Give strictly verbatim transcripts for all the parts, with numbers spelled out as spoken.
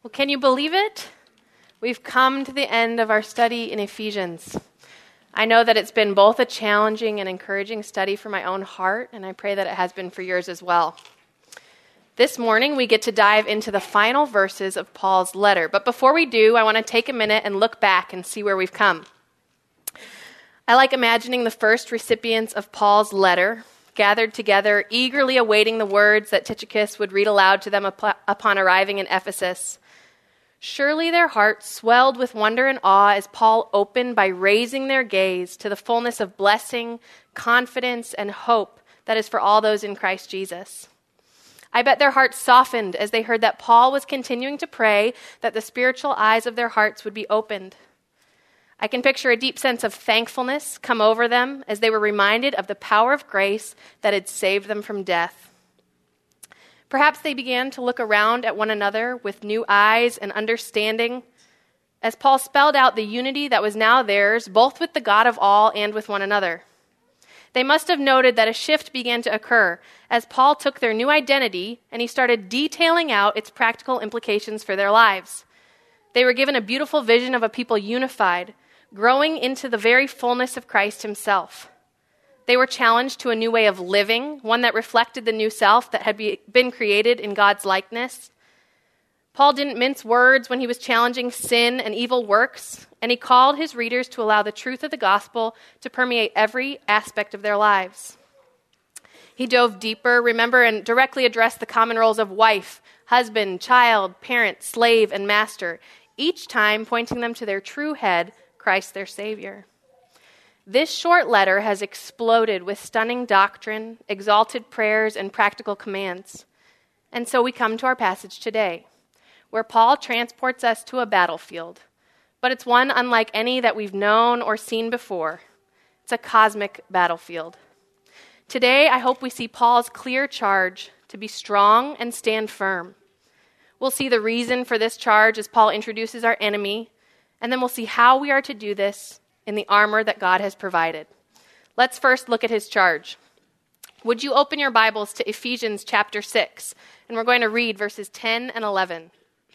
Well, can you believe it? We've come to the end of our study in Ephesians. I know that it's been both a challenging and encouraging study for my own heart, and I pray that it has been for yours as well. This morning, we get to dive into the final verses of Paul's letter. But before we do, I want to take a minute and look back and see where we've come. I like imagining the first recipients of Paul's letter gathered together, eagerly awaiting the words that Tychicus would read aloud to them up- upon arriving in Ephesus. Surely their hearts swelled with wonder and awe as Paul opened by raising their gaze to the fullness of blessing, confidence, and hope that is for all those in Christ Jesus. I bet their hearts softened as they heard that Paul was continuing to pray that the spiritual eyes of their hearts would be opened. I can picture a deep sense of thankfulness come over them as they were reminded of the power of grace that had saved them from death. Perhaps they began to look around at one another with new eyes and understanding as Paul spelled out the unity that was now theirs, both with the God of all and with one another. They must have noted that a shift began to occur as Paul took their new identity and he started detailing out its practical implications for their lives. They were given a beautiful vision of a people unified, growing into the very fullness of Christ himself. They were challenged to a new way of living, one that reflected the new self that had be, been created in God's likeness. Paul didn't mince words when he was challenging sin and evil works, and he called his readers to allow the truth of the gospel to permeate every aspect of their lives. He dove deeper, remember, and directly addressed the common roles of wife, husband, child, parent, slave, and master, each time pointing them to their true head, Christ their Savior. This short letter has exploded with stunning doctrine, exalted prayers, and practical commands. And so we come to our passage today, where Paul transports us to a battlefield, but it's one unlike any that we've known or seen before. It's a cosmic battlefield. Today, I hope we see Paul's clear charge to be strong and stand firm. We'll see the reason for this charge as Paul introduces our enemy, and then we'll see how we are to do this in the armor that God has provided. Let's first look at his charge. Would you open your Bibles to Ephesians chapter six, and we're going to read verses ten and eleven.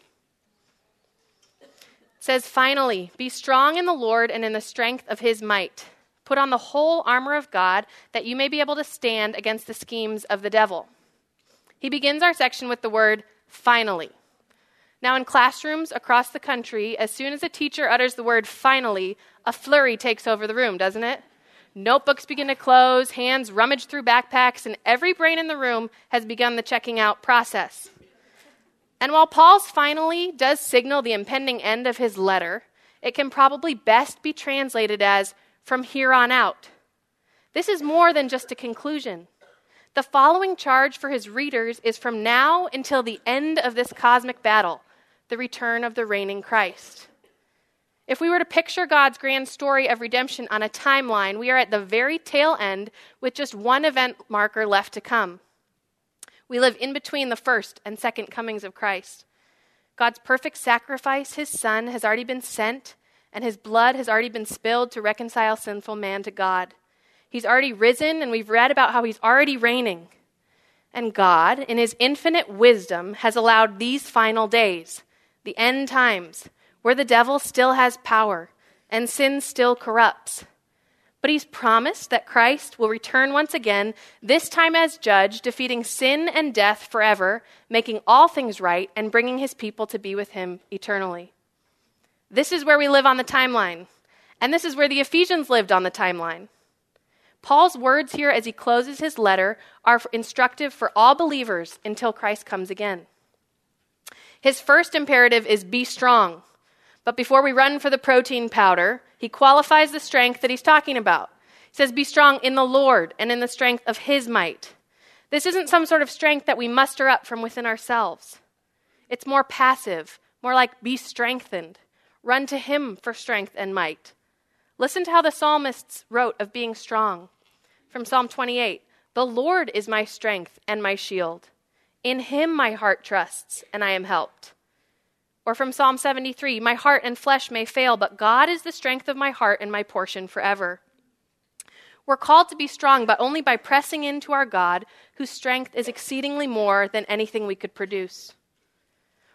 It says, "Finally, be strong in the Lord and in the strength of his might. Put on the whole armor of God, that you may be able to stand against the schemes of the devil." He begins our section with the word, finally. Now, in classrooms across the country, as soon as a teacher utters the word finally, a flurry takes over the room, doesn't it? Notebooks begin to close, hands rummage through backpacks, and every brain in the room has begun the checking out process. And while Paul's finally does signal the impending end of his letter, it can probably best be translated as from here on out. This is more than just a conclusion. The following charge for his readers is from now until the end of this cosmic battle, the return of the reigning Christ. If we were to picture God's grand story of redemption on a timeline, we are at the very tail end with just one event marker left to come. We live in between the first and second comings of Christ. God's perfect sacrifice, his Son, has already been sent, and his blood has already been spilled to reconcile sinful man to God. He's already risen, and we've read about how he's already reigning. And God, in his infinite wisdom, has allowed these final days, the end times, where the devil still has power and sin still corrupts. But he's promised that Christ will return once again, this time as judge, defeating sin and death forever, making all things right, and bringing his people to be with him eternally. This is where we live on the timeline, and this is where the Ephesians lived on the timeline. Paul's words here as he closes his letter are instructive for all believers until Christ comes again. His first imperative is be strong. But before we run for the protein powder, he qualifies the strength that he's talking about. He says, be strong in the Lord and in the strength of his might. This isn't some sort of strength that we muster up from within ourselves. It's more passive, more like be strengthened. Run to him for strength and might. Listen to how the psalmists wrote of being strong. From Psalm twenty-eight, "The Lord is my strength and my shield. In him my heart trusts, and I am helped." Or from Psalm seventy-three, "My heart and flesh may fail, but God is the strength of my heart and my portion forever." We're called to be strong, but only by pressing into our God, whose strength is exceedingly more than anything we could produce.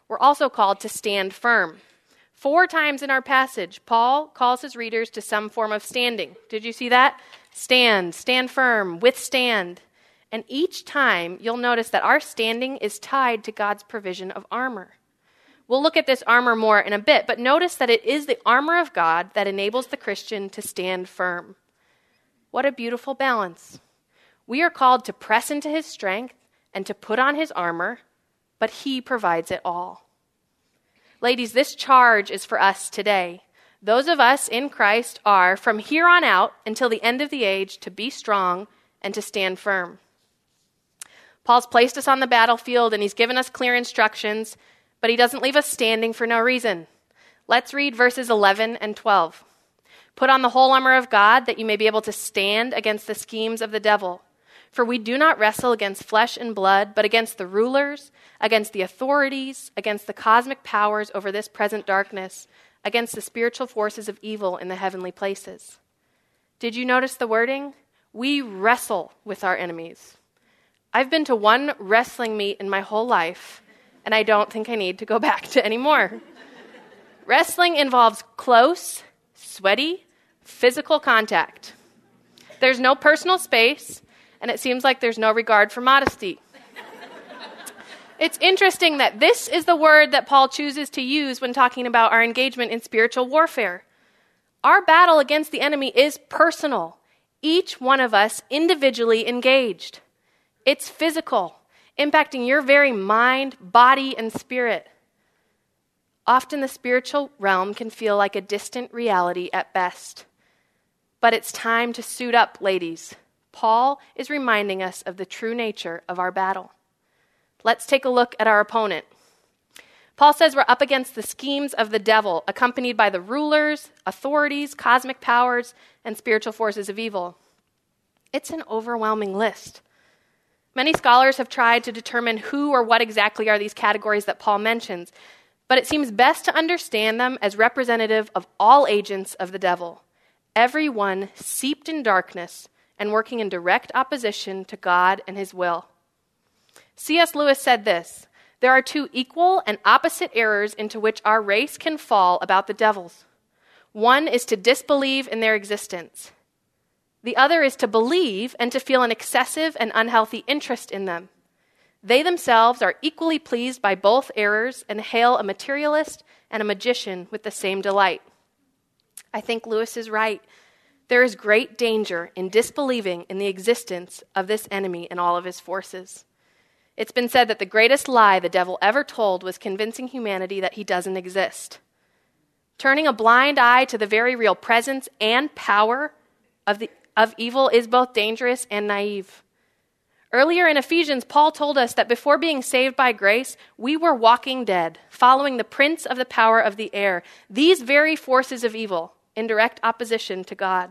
we're also called to stand firm. Four times in our passage, Paul calls his readers to some form of standing. Did you see that? Stand, stand firm, withstand. And each time, you'll notice that our standing is tied to God's provision of armor. We'll look at this armor more in a bit, but notice that it is the armor of God that enables the Christian to stand firm. What a beautiful balance. We are called to press into his strength and to put on his armor, but he provides it all. Ladies, this charge is for us today. Those of us in Christ are, from here on out until the end of the age, to be strong and to stand firm. Paul's placed us on the battlefield and he's given us clear instructions, but he doesn't leave us standing for no reason. Let's read verses eleven and twelve. Put on the whole armor of God that you may be able to stand against the schemes of the devil. For we do not wrestle against flesh and blood, but against the rulers, against the authorities, against the cosmic powers over this present darkness, against the spiritual forces of evil in the heavenly places. Did you notice the wording? We wrestle with our enemies. I've been to one wrestling meet in my whole life, and I don't think I need to go back to any more. Wrestling involves close, sweaty, physical contact. There's no personal space, and it seems like there's no regard for modesty. It's interesting that this is the word that Paul chooses to use when talking about our engagement in spiritual warfare. Our battle against the enemy is personal, each one of us individually engaged. It's physical, impacting your very mind, body, and spirit. Often the spiritual realm can feel like a distant reality at best. But it's time to suit up, ladies. Paul is reminding us of the true nature of our battle. Let's take a look at our opponent. Paul says we're up against the schemes of the devil, accompanied by the rulers, authorities, cosmic powers, and spiritual forces of evil. It's an overwhelming list. Many scholars have tried to determine who or what exactly are these categories that Paul mentions, but it seems best to understand them as representative of all agents of the devil, everyone seeped in darkness and working in direct opposition to God and his will. C S Lewis said this, there are two equal and opposite errors into which our race can fall about the devils. One is to disbelieve in their existence. The other is to believe and to feel an excessive and unhealthy interest in them. They themselves are equally pleased by both errors and hail a materialist and a magician with the same delight. I think Lewis is right. There is great danger in disbelieving in the existence of this enemy and all of his forces. It's been said that the greatest lie the devil ever told was convincing humanity that he doesn't exist. Turning a blind eye to the very real presence and power of, the, of evil is both dangerous and naive. Earlier in Ephesians, Paul told us that before being saved by grace, we were walking dead, following the prince of the power of the air, these very forces of evil, in direct opposition to God.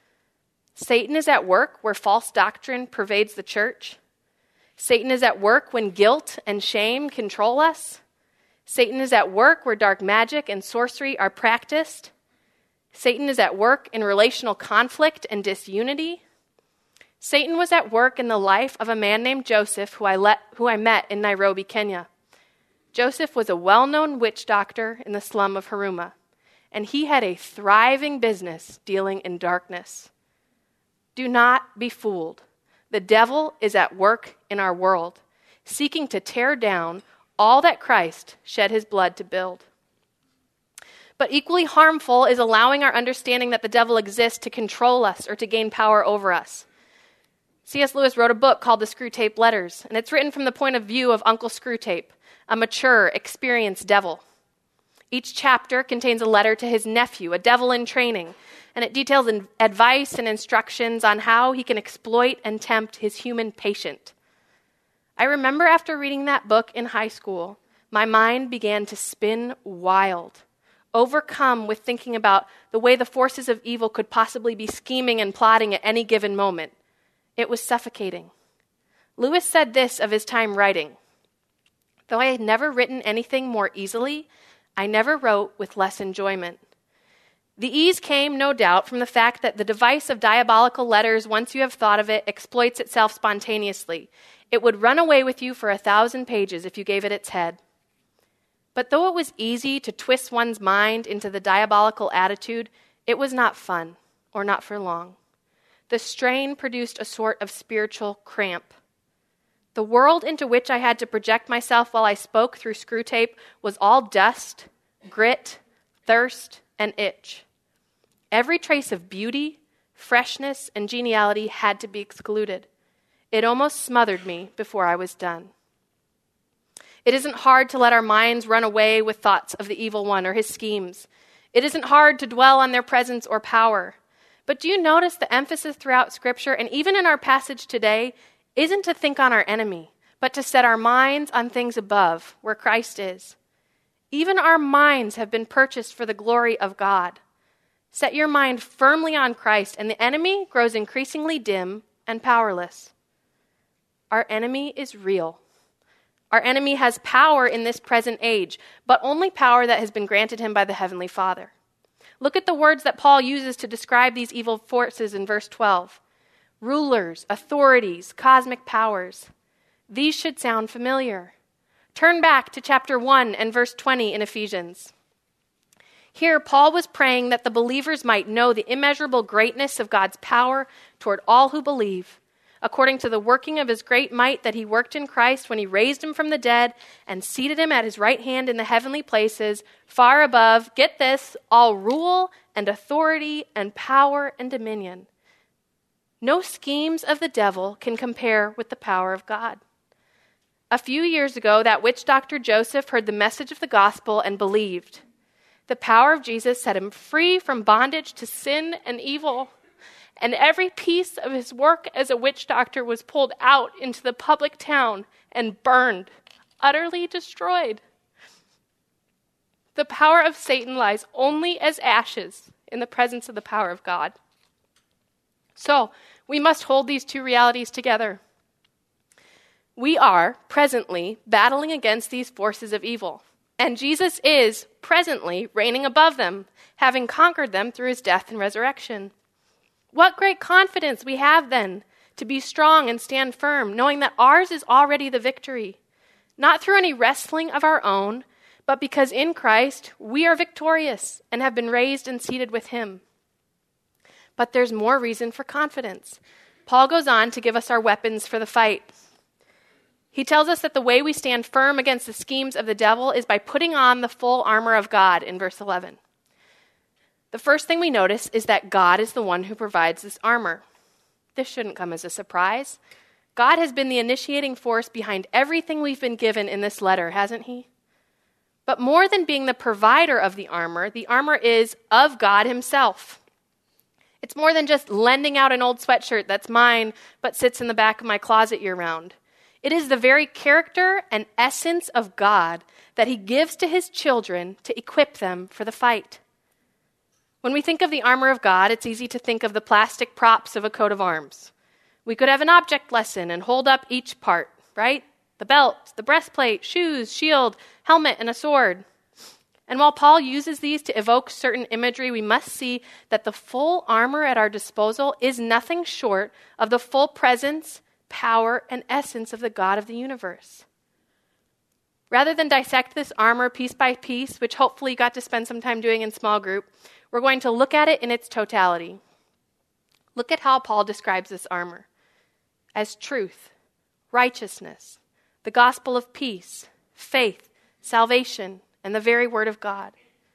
Satan is at work where false doctrine pervades the church. Satan is at work when guilt and shame control us. Satan is at work where dark magic and sorcery are practiced. Satan is at work in relational conflict and disunity. Satan was at work in the life of a man named Joseph, who I, let, who I met in Nairobi, Kenya. Joseph was a well-known witch doctor in the slum of Huruma, and he had a thriving business dealing in darkness. Do not be fooled. The devil is at work in our world, seeking to tear down all that Christ shed his blood to build. But equally harmful is allowing our understanding that the devil exists to control us or to gain power over us. C S Lewis wrote a book called The Screwtape Letters, and it's written from the point of view of Uncle Screwtape, a mature, experienced devil. Each chapter contains a letter to his nephew, a devil in training, and it details advice and instructions on how he can exploit and tempt his human patient. I remember after reading that book in high school, my mind began to spin wild, overcome with thinking about the way the forces of evil could possibly be scheming and plotting at any given moment. It was suffocating. Lewis said this of his time writing, though I had never written anything more easily, I never wrote with less enjoyment. The ease came, no doubt, from the fact that the device of diabolical letters, once you have thought of it, exploits itself spontaneously. It would run away with you for a thousand pages if you gave it its head. But though it was easy to twist one's mind into the diabolical attitude, it was not fun, or not for long. The strain produced a sort of spiritual cramp. The world into which I had to project myself while I spoke through screw tape was all dust, grit, thirst, and itch. Every trace of beauty, freshness, and geniality had to be excluded. It almost smothered me before I was done. It isn't hard to let our minds run away with thoughts of the evil one or his schemes. It isn't hard to dwell on their presence or power. But do you notice the emphasis throughout Scripture, and even in our passage today, isn't to think on our enemy, but to set our minds on things above, where Christ is. Even our minds have been purchased for the glory of God. Set your mind firmly on Christ, and the enemy grows increasingly dim and powerless. Our enemy is real. Our enemy has power in this present age, but only power that has been granted him by the Heavenly Father. Look at the words that Paul uses to describe these evil forces in verse twelve. Rulers, authorities, cosmic powers. These should sound familiar. Turn back to chapter one and verse twenty in Ephesians. Here, Paul was praying that the believers might know the immeasurable greatness of God's power toward all who believe, according to the working of his great might that he worked in Christ when he raised him from the dead and seated him at his right hand in the heavenly places, far above, get this, all rule and authority and power and dominion. No schemes of the devil can compare with the power of God. A few years ago, that witch doctor Joseph heard the message of the gospel and believed. The power of Jesus set him free from bondage to sin and evil. And every piece of his work as a witch doctor was pulled out into the public town and burned, utterly destroyed. The power of Satan lies only as ashes in the presence of the power of God. So, we must hold these two realities together. We are presently battling against these forces of evil, and Jesus is presently reigning above them, having conquered them through his death and resurrection. What great confidence we have then to be strong and stand firm, knowing that ours is already the victory, not through any wrestling of our own, but because in Christ we are victorious and have been raised and seated with him. But there's more reason for confidence. Paul goes on to give us our weapons for the fight. He tells us that the way we stand firm against the schemes of the devil is by putting on the full armor of God in verse eleven. The first thing we notice is that God is the one who provides this armor. This shouldn't come as a surprise. God has been the initiating force behind everything we've been given in this letter, hasn't he? But more than being the provider of the armor, the armor is of God himself. It's more than just lending out an old sweatshirt that's mine but sits in the back of my closet year-round. It is the very character and essence of God that he gives to his children to equip them for the fight. When we think of the armor of God, it's easy to think of the plastic props of a coat of arms. We could have an object lesson and hold up each part, right? The belt, the breastplate, shoes, shield, helmet, and a sword. And while Paul uses these to evoke certain imagery, we must see that the full armor at our disposal is nothing short of the full presence, power, and essence of the God of the universe. Rather than dissect this armor piece by piece, which hopefully you got to spend some time doing in small group, we're going to look at it in its totality. Look at how Paul describes this armor as truth, righteousness, the gospel of peace, faith, salvation, and the very word of God.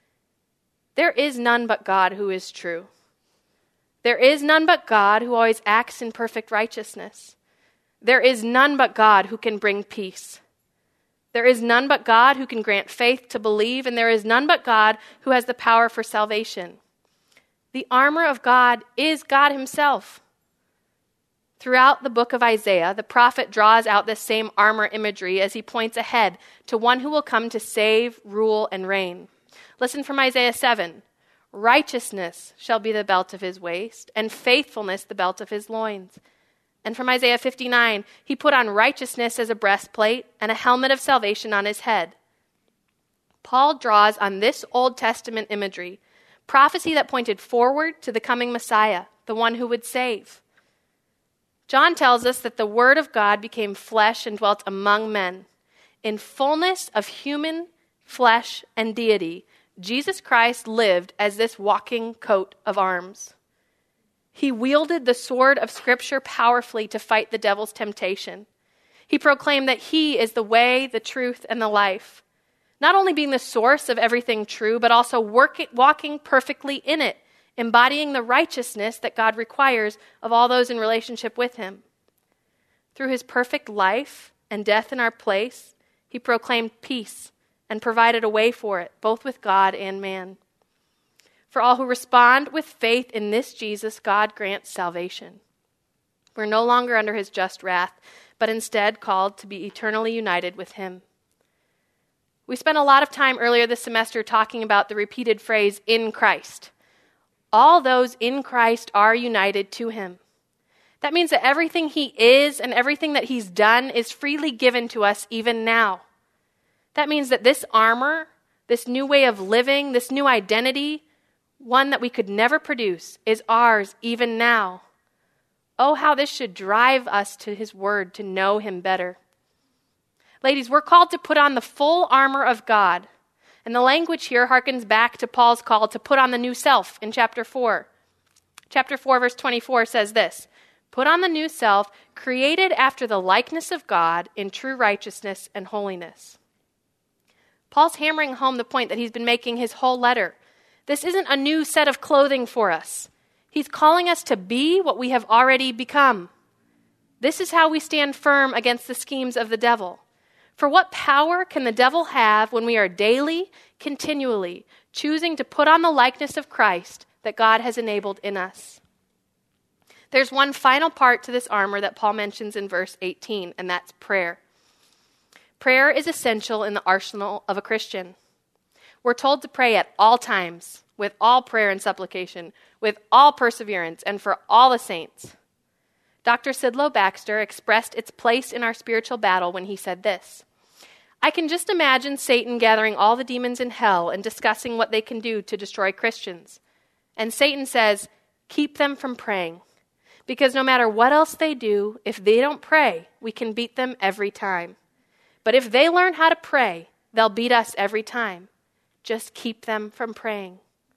There is none but God who is true. There is none but God who always acts in perfect righteousness. There is none but God who can bring peace. There is none but God who can grant faith to believe, and there is none but God who has the power for salvation. The armor of God is God himself. Throughout the book of Isaiah, the prophet draws out this same armor imagery as he points ahead to one who will come to save, rule, and reign. Listen from Isaiah seven. Righteousness shall be the belt of his waist, and faithfulness the belt of his loins. And from Isaiah fifty-nine, he put on righteousness as a breastplate and a helmet of salvation on his head. Paul draws on this Old Testament imagery, prophecy that pointed forward to the coming Messiah, the one who would save. John tells us that the Word of God became flesh and dwelt among men, in fullness of human flesh, and deity, Jesus Christ lived as this walking coat of arms. He wielded the sword of Scripture powerfully to fight the devil's temptation. He proclaimed that he is the way, the truth, and the life, not only being the source of everything true, but also working, walking perfectly in it, embodying the righteousness that God requires of all those in relationship with him. Through his perfect life and death in our place, he proclaimed peace and provided a way for it, both with God and man. For all who respond with faith in this Jesus, God grants salvation. We're no longer under his just wrath, but instead called to be eternally united with him. We spent a lot of time earlier this semester talking about the repeated phrase, in Christ. All those in Christ are united to him. That means that everything he is and everything that he's done is freely given to us even now. That means that this armor, this new way of living, this new identity, one that we could never produce, is ours even now. Oh, how this should drive us to his word to know him better. Ladies, we're called to put on the full armor of God. And the language here harkens back to Paul's call to put on the new self in chapter four. Chapter four, verse twenty-four says this, "Put on the new self, created after the likeness of God in true righteousness and holiness." Paul's hammering home the point that he's been making his whole letter. This isn't a new set of clothing for us. He's calling us to be what we have already become. This is how we stand firm against the schemes of the devil. For what power can the devil have when we are daily, continually choosing to put on the likeness of Christ that God has enabled in us? There's one final part to this armor that Paul mentions in verse eighteen, and that's prayer. Prayer is essential in the arsenal of a Christian. We're told to pray at all times, with all prayer and supplication, with all perseverance, and for all the saints. Doctor Sidlow Baxter expressed its place in our spiritual battle when he said this, "I can just imagine Satan gathering all the demons in hell and discussing what they can do to destroy Christians. And Satan says, keep them from praying. Because no matter what else they do, if they don't pray, we can beat them every time. But if they learn how to pray, they'll beat us every time. Just keep them from praying."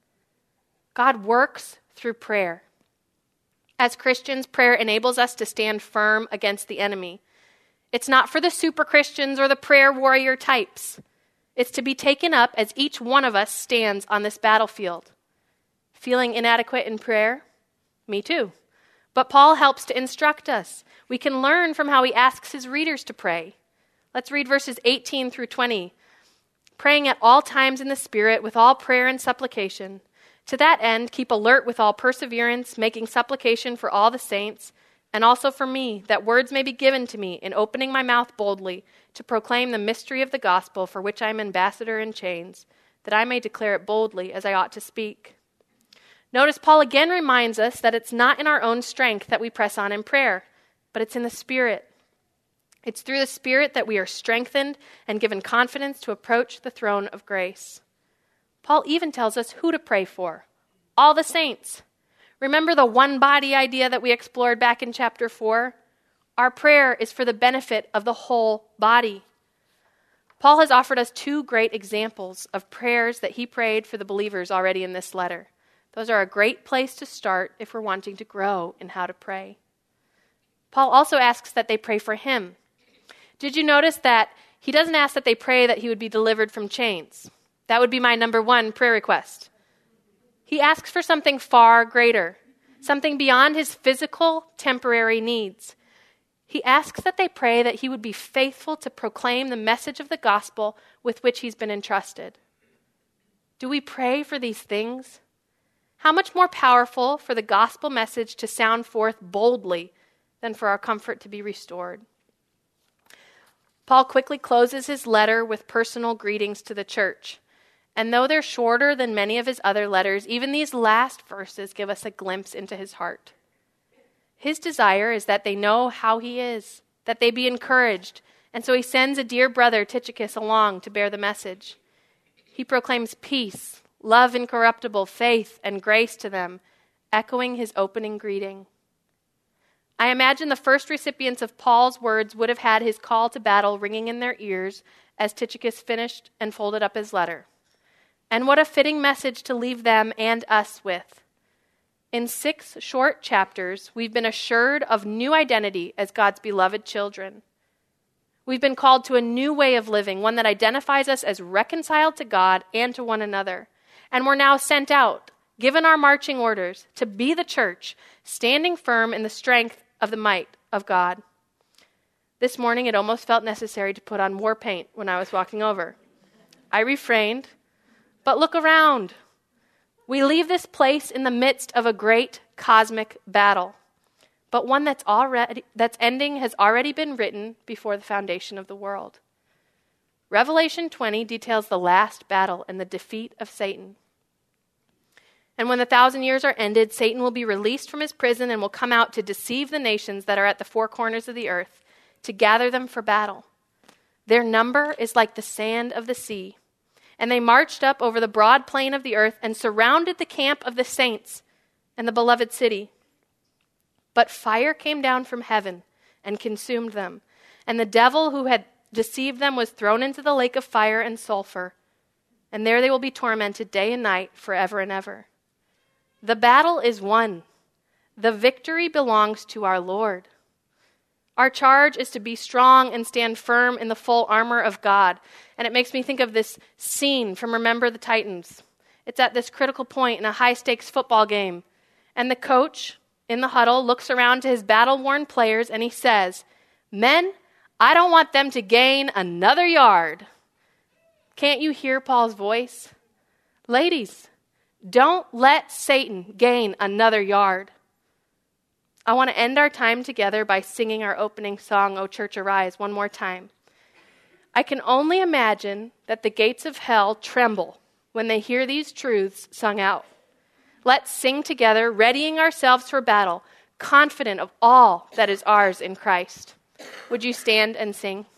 God works through prayer. As Christians, prayer enables us to stand firm against the enemy. It's not for the super Christians or the prayer warrior types. It's to be taken up as each one of us stands on this battlefield. Feeling inadequate in prayer? Me too. But Paul helps to instruct us. We can learn from how he asks his readers to pray. Let's read verses eighteen through twenty. "Praying at all times in the Spirit with all prayer and supplication. To that end, keep alert with all perseverance, making supplication for all the saints, and also for me, that words may be given to me in opening my mouth boldly to proclaim the mystery of the gospel for which I am ambassador in chains, that I may declare it boldly as I ought to speak." Notice Paul again reminds us that it's not in our own strength that we press on in prayer, but it's in the Spirit. It's through the Spirit that we are strengthened and given confidence to approach the throne of grace. Paul even tells us who to pray for. All the saints. Remember the one body idea that we explored back in chapter four? Our prayer is for the benefit of the whole body. Paul has offered us two great examples of prayers that he prayed for the believers already in this letter. Those are a great place to start if we're wanting to grow in how to pray. Paul also asks that they pray for him. Did you notice that he doesn't ask that they pray that he would be delivered from chains? That would be my number one prayer request. He asks for something far greater, something beyond his physical, temporary needs. He asks that they pray that he would be faithful to proclaim the message of the gospel with which he's been entrusted. Do we pray for these things? How much more powerful for the gospel message to sound forth boldly than for our comfort to be restored? Paul quickly closes his letter with personal greetings to the church. And though they're shorter than many of his other letters, even these last verses give us a glimpse into his heart. His desire is that they know how he is, that they be encouraged, and so he sends a dear brother, Tychicus, along to bear the message. He proclaims peace, love incorruptible, faith, and grace to them, echoing his opening greeting. I imagine the first recipients of Paul's words would have had his call to battle ringing in their ears as Tychicus finished and folded up his letter. And what a fitting message to leave them and us with. In six short chapters, we've been assured of new identity as God's beloved children. We've been called to a new way of living, one that identifies us as reconciled to God and to one another. And we're now sent out, given our marching orders, to be the church, standing firm in the strength of the might of God. This morning, it almost felt necessary to put on war paint when I was walking over. I refrained, but look around. We leave this place in the midst of a great cosmic battle, but one that's already that's ending has already been written before the foundation of the world. Revelation twenty details the last battle and the defeat of Satan. And when the thousand years are ended, Satan will be released from his prison and will come out to deceive the nations that are at the four corners of the earth, to gather them for battle. Their number is like the sand of the sea. And they marched up over the broad plain of the earth and surrounded the camp of the saints and the beloved city. But fire came down from heaven and consumed them. And the devil who had deceived them was thrown into the lake of fire and sulfur. And there they will be tormented day and night forever and ever. The battle is won. The victory belongs to our Lord. Our charge is to be strong and stand firm in the full armor of God. And it makes me think of this scene from Remember the Titans. It's at this critical point in a high-stakes football game. And the coach in the huddle looks around to his battle-worn players and he says, "Men, I don't want them to gain another yard." Can't you hear Paul's voice? Ladies, don't let Satan gain another yard. I want to end our time together by singing our opening song, O Church Arise, one more time. I can only imagine that the gates of hell tremble when they hear these truths sung out. Let's sing together, readying ourselves for battle, confident of all that is ours in Christ. Would you stand and sing?